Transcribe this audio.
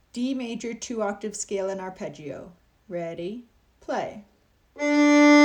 D major 2-octave scale and arpeggio. Ready, play.